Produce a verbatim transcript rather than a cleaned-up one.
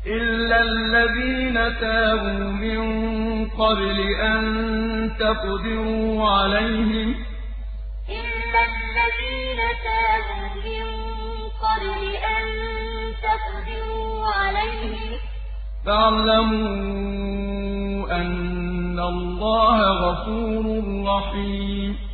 إِلَّا الَّذِينَ تَابُوا مِن قَبْلِ أَن تَقْدِرُوا عَلَيْهِمْ ۖ إِلَّا الَّذِينَ تَابُوا مِن قَبْلِ أَن تَقْدِرُوا عَلَيْهِمْ ۖ فَاعْلَمُوا أَنَّ اللَّهَ غَفُورٌ رَّحِيمٌ